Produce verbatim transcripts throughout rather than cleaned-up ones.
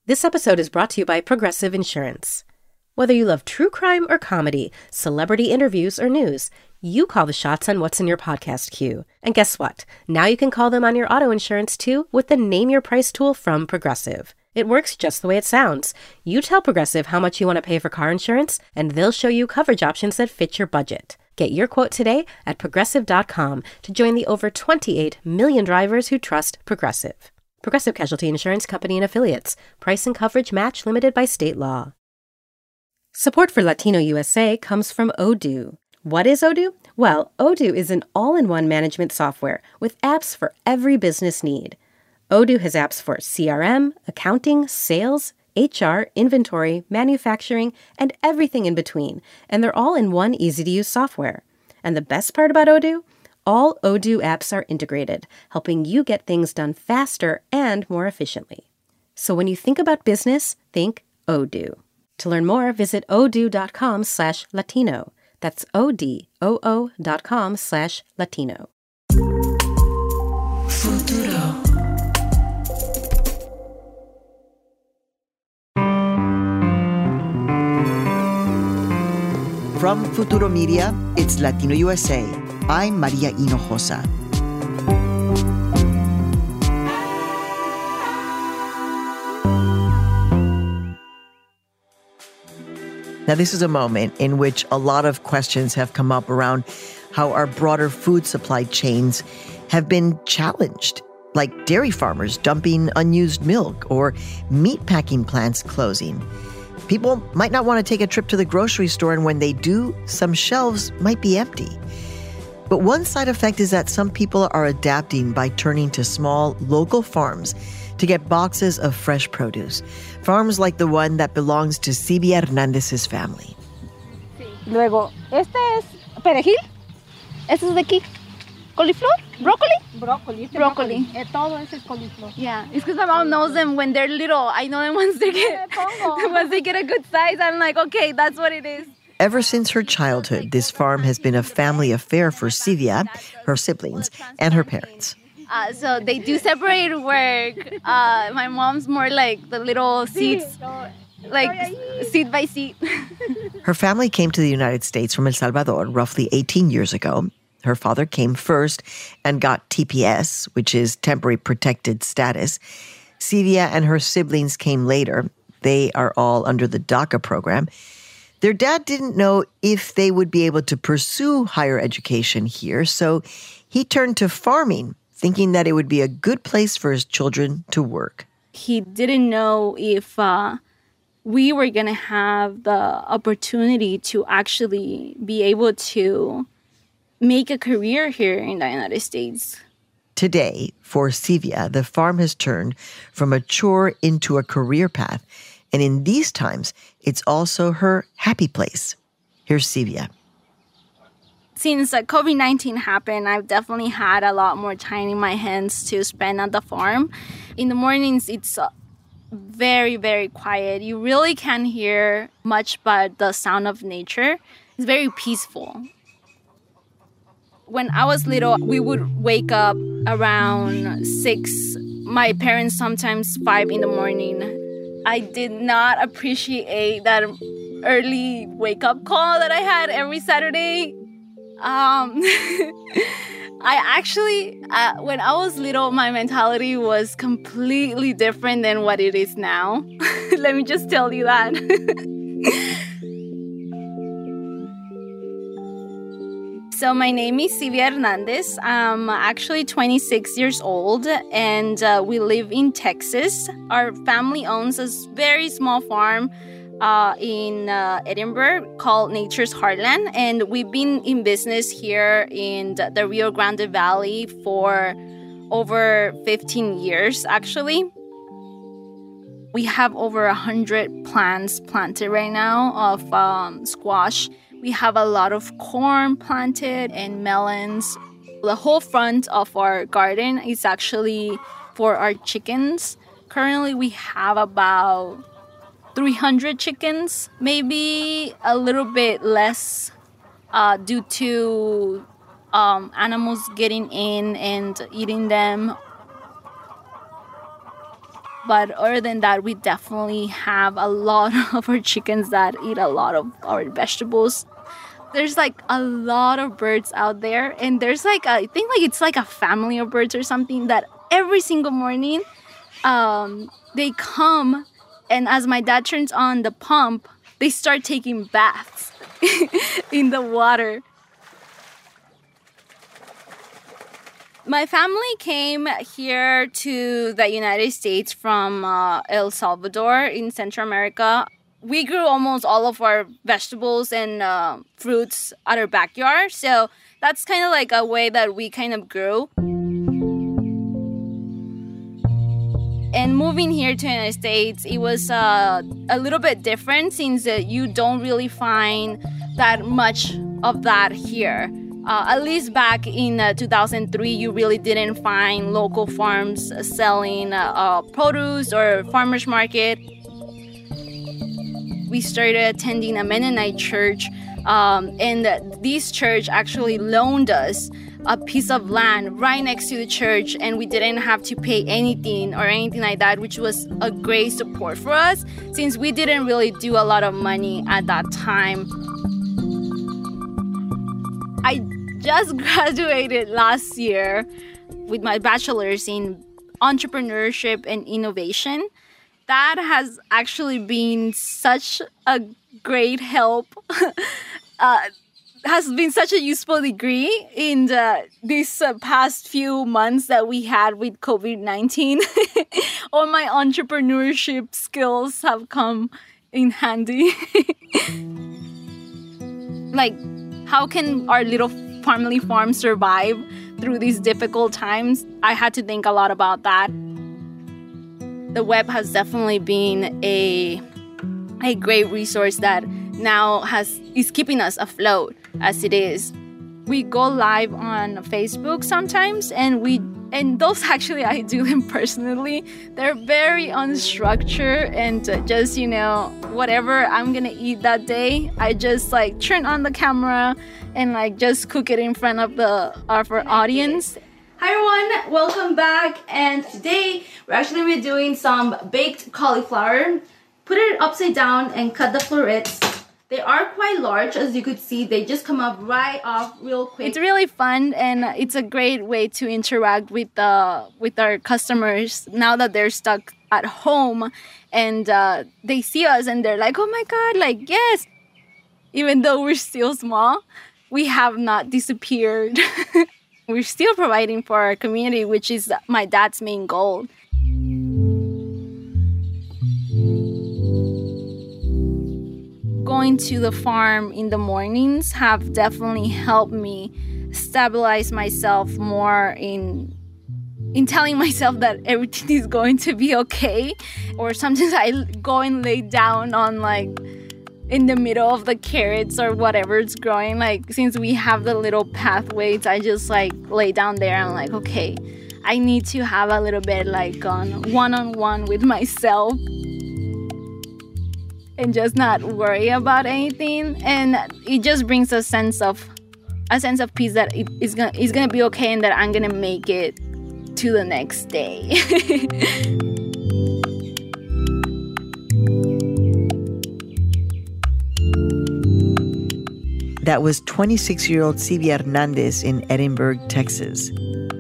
This episode is brought to you by Progressive Insurance. Whether you love true crime or comedy, celebrity interviews or news, you call the shots on what's in your podcast queue. And guess what? Now you can call them on your auto insurance too with the Name Your Price tool from Progressive. It works just the way it sounds. You tell Progressive how much you want to pay for car insurance, and they'll show you coverage options that fit your budget. Get your quote today at progressive dot com to join the over twenty-eight million drivers who trust Progressive. Progressive Casualty Insurance Company and Affiliates. Price and coverage match limited by state law. Support for Latino U S A comes from Odoo. What is Odoo? Well, Odoo is an all-in-one management software with apps for every business need. Odoo has apps for C R M, accounting, sales, H R, inventory, manufacturing, and everything in between, and they're all in one easy-to-use software. And the best part about Odoo? All Odoo apps are integrated, helping you get things done faster and more efficiently. So when you think about business, think Odoo. To learn more, visit odoo.com slash Latino. That's O-D-O-O dot com slash Latino. Futuro. From Futuro Media, it's Latino U S A. I'm Maria Hinojosa. Now, this is a moment in which a lot of questions have come up around how our broader food supply chains have been challenged, like dairy farmers dumping unused milk or meatpacking plants closing. People might not want to take a trip to the grocery store, and when they do, some shelves might be empty. But one side effect is that some people are adapting by turning to small, local farms to get boxes of fresh produce. Farms like the one that belongs to Silvia Hernandez's family. Luego, este es perejil. Este es de aquí. Cauliflower? Broccoli? Broccoli. Broccoli. Eh, todo ese es coliflor. Yeah, it's because my mom knows them when they're little. I know them once they get, once they get a good size. I'm like, okay, that's what it is. Ever since her childhood, this farm has been a family affair for Silvia, her siblings, and her parents. Uh, so they do separate work. Uh, my mom's more like the little seeds, like seed by seed. Her family came to the United States from El Salvador roughly eighteen years ago. Her father came first and got T P S, which is Temporary Protected Status. Silvia and her siblings came later. They are all under the DACA program. Their dad didn't know if they would be able to pursue higher education here, so he turned to farming, thinking that it would be a good place for his children to work. He didn't know if uh, we were going to have the opportunity to actually be able to make a career here in the United States. Today, for Silvia, the farm has turned from a chore into a career path. And in these times, it's also her happy place. Here's Silvia. Since uh, covid nineteen happened, I've definitely had a lot more time in my hands to spend at the farm. In the mornings, it's uh, very, very quiet. You really can't hear much but the sound of nature. It's very peaceful. When I was little, we would wake up around six. My parents sometimes five in the morning. I did not appreciate that early wake-up call that I had every Saturday. Um, I actually, uh, when I was little, my mentality was completely different than what it is now. Let me just tell you that. So my name is Silvia Hernandez. I'm actually twenty-six years old, and uh, we live in Texas. Our family owns a very small farm uh, in uh, Edinburgh called Nature's Heartland, and we've been in business here in the Rio Grande Valley for over fifteen years, actually. We have over one hundred plants planted right now of um, squash. We have a lot of corn planted and melons. The whole front of our garden is actually for our chickens. Currently, we have about three hundred chickens, maybe a little bit less uh, due to um, animals getting in and eating them. But other than that, we definitely have a lot of our chickens that eat a lot of our vegetables. There's like a lot of birds out there, and there's like a, I think like it's like a family of birds or something that every single morning um, they come, and as my dad turns on the pump, they start taking baths in the water. My family came here to the United States from uh, El Salvador in Central America. We grew almost all of our vegetables and uh, fruits at our backyard. So that's kind of like a way that we kind of grew. And moving here to the United States, it was uh, a little bit different since uh, you don't really find that much of that here. Uh, at least back in uh, two thousand three, you really didn't find local farms selling uh, uh, produce or farmers market. We started attending a Mennonite church, um, and this church actually loaned us a piece of land right next to the church, and we didn't have to pay anything or anything like that, which was a great support for us since we didn't really do a lot of money at that time. I just graduated last year with my bachelor's in entrepreneurship and innovation. That has actually been such a great help. uh, has been such a useful degree in the, these uh, past few months that we had with covid nineteen. All my entrepreneurship skills have come in handy. Like, how can our little family farm survive through these difficult times? I had to think a lot about that. The web has definitely been a a great resource that now has is keeping us afloat as it is. We go live on Facebook sometimes, and we and those actually I do them personally. They're very unstructured and just, you know, whatever I'm gonna eat that day, I just like turn on the camera and like just cook it in front of the of our audience. Hi everyone, welcome back, and today we're actually going to be doing some baked cauliflower. Put it upside down and cut the florets. They are quite large, as you could see. They just come up right off real quick. It's really fun, and it's a great way to interact with the with our customers now that they're stuck at home, and uh, they see us and they're like, "Oh my God!" Like, yes. Even though we're still small, we have not disappeared. We're still providing for our community, which is my dad's main goal. Going to the farm in the mornings have definitely helped me stabilize myself more in in telling myself that everything is going to be okay. Or sometimes I go and lay down on like in the middle of the carrots or whatever's growing. Like, since we have the little pathways, I just like lay down there and I'm like, okay, I need to have a little bit like on one-on-one with myself and just not worry about anything. And it just brings a sense of a sense of peace that it is gonna it's gonna be okay and that I'm gonna make it to the next day. That was twenty-six-year-old Silvia Hernandez in Edinburgh, Texas.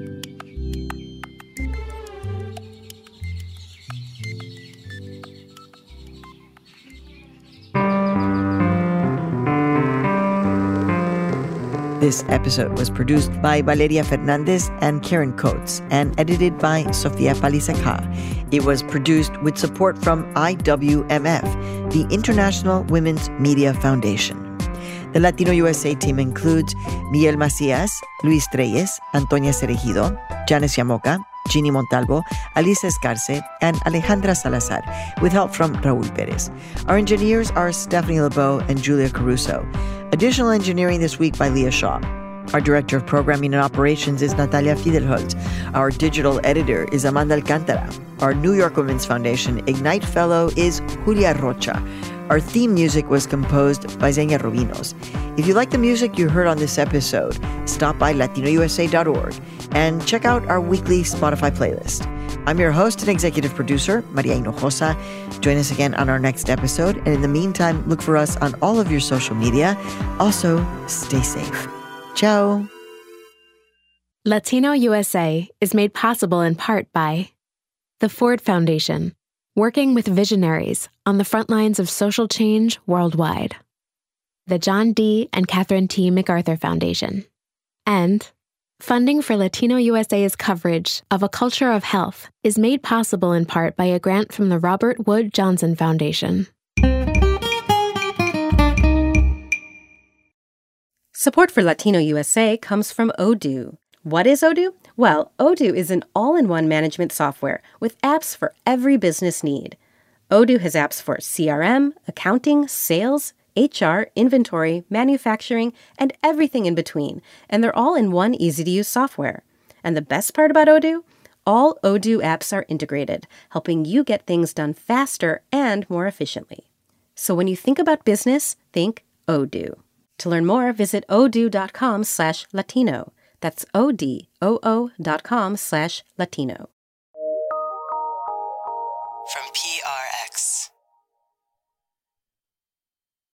This episode was produced by Valeria Fernandez and Karen Coates and edited by Sofia Palisacar. It was produced with support from I W M F, the International Women's Media Foundation. The Latino U S A team includes Miguel Macias, Luis Reyes, Antonia Cerejido, Janice Yamoca, Ginny Montalvo, Alisa Escarce, and Alejandra Salazar, with help from Raul Perez. Our engineers are Stephanie Lebeau and Julia Caruso. Additional engineering this week by Leah Shaw. Our director of programming and operations is Natalia Fidelholtz. Our digital editor is Amanda Alcantara. Our New York Women's Foundation Ignite Fellow is Julia Rocha. Our theme music was composed by Xenia Rubinos. If you like the music you heard on this episode, stop by latino u s a dot org and check out our weekly Spotify playlist. I'm your host and executive producer, Maria Hinojosa. Join us again on our next episode. And in the meantime, look for us on all of your social media. Also, stay safe. Ciao. Latino U S A is made possible in part by the Ford Foundation, working with visionaries on the front lines of social change worldwide. The John D. and Catherine T. MacArthur Foundation. And funding for Latino U S A's coverage of A Culture of Health is made possible in part by a grant from the Robert Wood Johnson Foundation. Support for Latino U S A comes from Odoo. What is Odoo? Well, Odoo is an all-in-one management software with apps for every business need. Odoo has apps for C R M, accounting, sales, H R, inventory, manufacturing, and everything in between, and they're all in one easy-to-use software. And the best part about Odoo? All Odoo apps are integrated, helping you get things done faster and more efficiently. So when you think about business, think Odoo. To learn more, visit odoo.com slash Latino. That's O-D-O-O dot com slash Latino. From P R X.